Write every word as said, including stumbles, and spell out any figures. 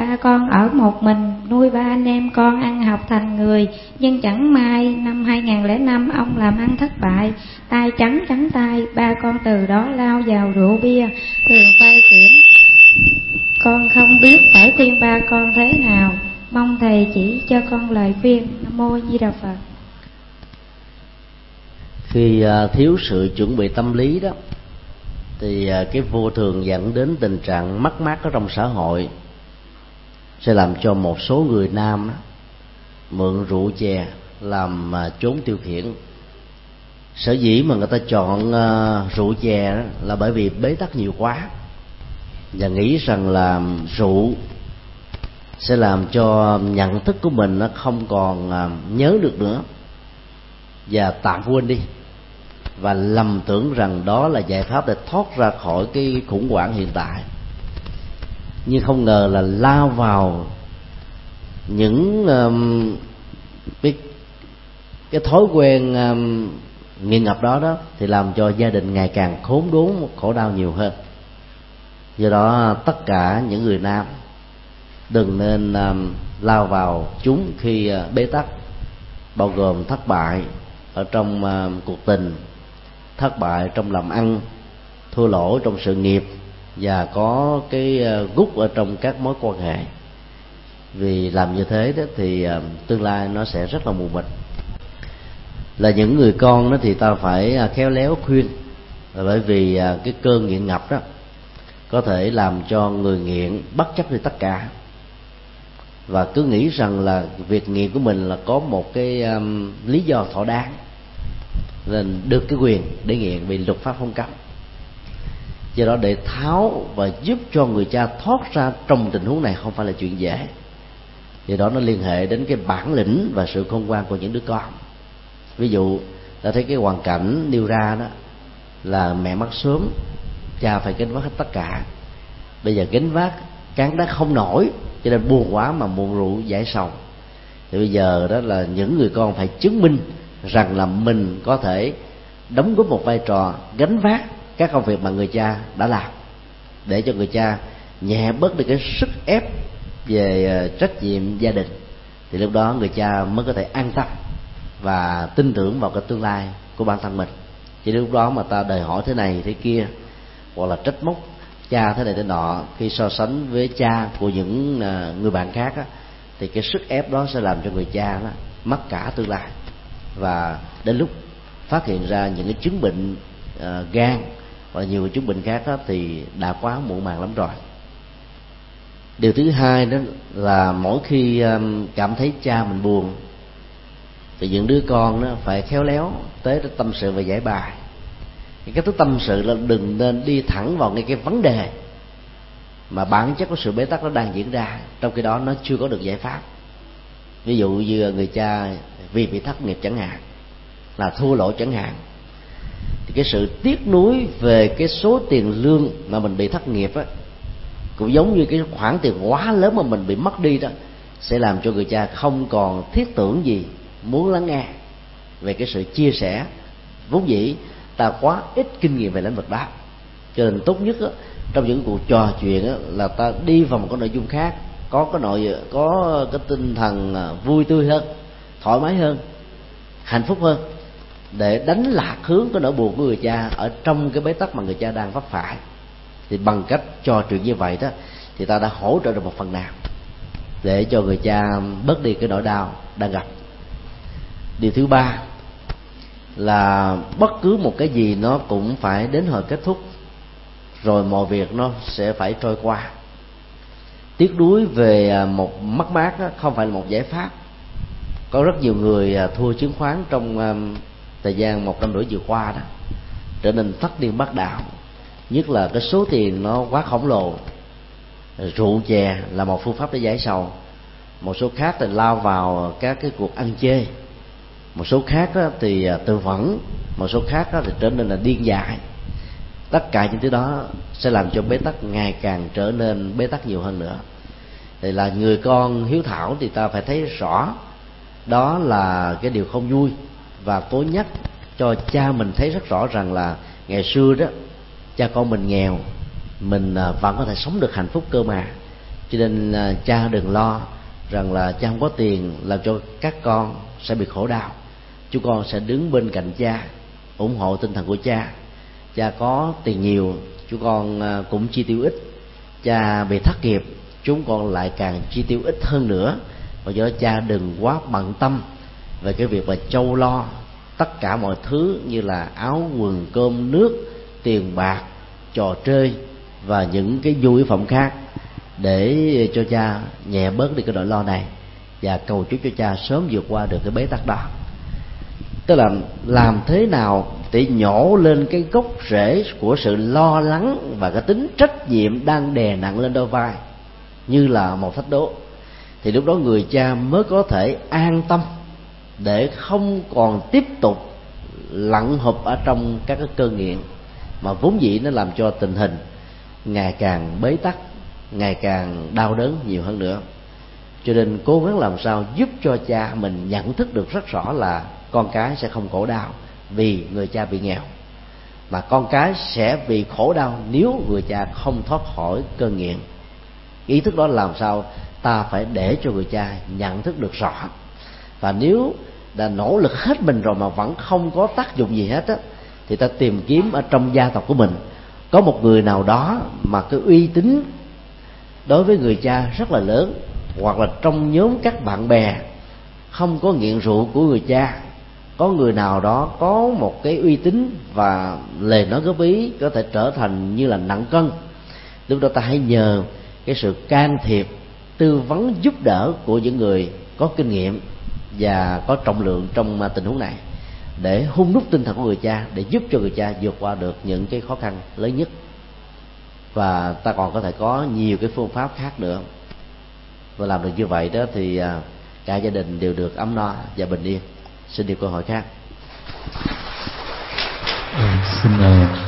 ba con ở một mình, nuôi ba anh em con ăn học thành người. Nhưng chẳng may năm hai nghìn lẻ năm ông làm ăn thất bại, tay trắng trắng tay, ba con từ đó lao vào rượu bia, thường phai chuyển. Con không biết phải khuyên ba con thế nào, mong thầy chỉ cho con lời khuyên. Nam mô Di Đà Phật. Khi thiếu sự chuẩn bị tâm lý đó, thì cái vô thường dẫn đến tình trạng mất mát ở trong xã hội, sẽ làm cho một số người nam đó, mượn rượu chè làm trốn tiêu khiển. Sở dĩ mà người ta chọn rượu chè đó là bởi vì bế tắc nhiều quá, và nghĩ rằng là rượu sẽ làm cho nhận thức của mình nó không còn nhớ được nữa, và tạm quên đi, và lầm tưởng rằng đó là giải pháp để thoát ra khỏi cái khủng hoảng hiện tại. Nhưng không ngờ là lao vào những um, cái, cái thói quen um, nghiện ngập đó đó thì làm cho gia đình ngày càng khốn đốn, khổ đau nhiều hơn. Do đó tất cả những người nam đừng nên um, lao vào chúng khi uh, bế tắc, bao gồm thất bại ở trong uh, cuộc tình, thất bại trong làm ăn, thua lỗ trong sự nghiệp, và có cái gút ở trong các mối quan hệ. Vì làm như thế đó thì tương lai nó sẽ rất là mù mịt. Là những người con đó thì ta phải khéo léo khuyên, bởi vì cái cơn nghiện ngập đó có thể làm cho người nghiện bất chấp đi tất cả, và cứ nghĩ rằng là việc nghiện của mình là có một cái um, lý do thỏa đáng, nên được cái quyền để nghiện vì luật pháp không cấm. Do đó để tháo và giúp cho người cha thoát ra trong tình huống này không phải là chuyện dễ. Do đó nó liên hệ đến cái bản lĩnh và sự khôn ngoan của những đứa con. Ví dụ ta thấy cái hoàn cảnh nêu ra đó là mẹ mất sớm, cha phải gánh vác hết tất cả. Bây giờ gánh vác cán đá không nổi, cho nên buồn quá mà mượn rượu giải sầu. Thì bây giờ đó là những người con phải chứng minh rằng là mình có thể đóng góp một vai trò gánh vác các công việc mà người cha đã làm, để cho người cha nhẹ bớt đi cái sức ép về trách nhiệm gia đình. Thì lúc đó người cha mới có thể an tâm và tin tưởng vào cái tương lai của bản thân mình. Chỉ lúc đó mà ta đòi hỏi thế này thế kia, hoặc là trách móc cha thế này thế nọ khi so sánh với cha của những người bạn khác á, thì cái sức ép đó sẽ làm cho người cha đó mất cả tương lai, và đến lúc phát hiện ra những cái chứng bệnh uh, gan và nhiều chứng bệnh khác đó, thì đã quá muộn màng lắm rồi. Điều thứ hai đó là mỗi khi um, cảm thấy cha mình buồn, thì những đứa con đó phải khéo léo tới tâm sự và giải bài. Cái cách thức tâm sự là đừng nên đi thẳng vào ngay cái vấn đề mà bản chất của sự bế tắc nó đang diễn ra, trong khi đó nó chưa có được giải pháp. Ví dụ như người cha vì bị thất nghiệp chẳng hạn, là thua lỗ chẳng hạn, thì cái sự tiếc nuối về cái số tiền lương mà mình bị thất nghiệp á, cũng giống như cái khoản tiền quá lớn mà mình bị mất đi đó, sẽ làm cho người cha không còn thiết tưởng gì muốn lắng nghe về cái sự chia sẻ. Vốn dĩ ta quá ít kinh nghiệm về lĩnh vực đó, cho nên tốt nhất á, trong những cuộc trò chuyện á, là ta đi vào một cái nội dung khác, có cái nội có cái tinh thần vui tươi hơn, thoải mái hơn, hạnh phúc hơn, để đánh lạc hướng cái nỗi buồn của người cha ở trong cái bế tắc mà người cha đang vấp phải. Thì bằng cách trò chuyện như vậy đó, thì ta đã hỗ trợ được một phần nào để cho người cha bớt đi cái nỗi đau đang gặp. Điều thứ ba là bất cứ một cái gì nó cũng phải đến hồi kết thúc, rồi mọi việc nó sẽ phải trôi qua. Tiếc nuối về một mất mát đó không phải là một giải pháp. Có rất nhiều người thua chứng khoán trong thời gian một năm rưỡi vừa qua đó, trở nên thất điên bắt đạo, nhất là cái số tiền nó quá khổng lồ. Rượu chè là một phương pháp để giải sầu, một số khác thì lao vào các cái cuộc ăn chê, một số khác thì tự vẫn, một số khác thì trở nên là điên dại. Tất cả những thứ đó sẽ làm cho bế tắc ngày càng trở nên bế tắc nhiều hơn nữa. Thì là người con hiếu thảo thì ta phải thấy rõ đó là cái điều không vui, và cố nhắc cho cha mình thấy rất rõ rằng là ngày xưa đó cha con mình nghèo, mình vẫn có thể sống được hạnh phúc cơ mà, Cho nên à, cha đừng lo rằng là cha không có tiền làm cho các con sẽ bị khổ đau. Chúng con sẽ đứng bên cạnh cha, ủng hộ tinh thần của cha. Cha có tiền nhiều, chúng con à, cũng chi tiêu ít. Cha bị thất nghiệp, chúng con lại càng chi tiêu ít hơn nữa. Và do đó cha đừng quá bận tâm về cái việc mà châu lo tất cả mọi thứ như là áo quần cơm nước, tiền bạc, trò chơi và những cái nhu yếu phẩm khác, để cho cha nhẹ bớt đi cái nỗi lo này, và cầu chúc cho cha sớm vượt qua được cái bế tắc đó. Tức là làm thế nào để nhổ lên cái gốc rễ của sự lo lắng và cái tính trách nhiệm đang đè nặng lên đôi vai như là một thách đố, thì lúc đó người cha mới có thể an tâm để không còn tiếp tục lặn hụp ở trong các cái cơn nghiện mà vốn dĩ nó làm cho tình hình ngày càng bế tắc, ngày càng đau đớn nhiều hơn nữa. Cho nên cố gắng làm sao giúp cho cha mình nhận thức được rất rõ là con cái sẽ không khổ đau vì người cha bị nghèo, mà con cái sẽ bị khổ đau nếu người cha không thoát khỏi cơn nghiện. Ý thức đó làm sao ta phải để cho người cha nhận thức được rõ. Và nếu đã nỗ lực hết mình rồi mà vẫn không có tác dụng gì hết á, thì ta tìm kiếm ở trong gia tộc của mình có một người nào đó mà cái uy tín đối với người cha rất là lớn, hoặc là trong nhóm các bạn bè không có nghiện rượu của người cha, có người nào đó có một cái uy tín và lời nói góp ý có thể trở thành như là nặng cân. Lúc đó ta hãy nhờ cái sự can thiệp, tư vấn, giúp đỡ của những người có kinh nghiệm và có trọng lượng trong tình huống này, để hun đúc tinh thần của người cha, để giúp cho người cha vượt qua được những cái khó khăn lớn nhất. Và ta còn có thể có nhiều cái phương pháp khác nữa. Và làm được như vậy đó thì cả gia đình đều được ấm no và bình yên. Xin điều câu hỏi khác. Ừ, xin uh,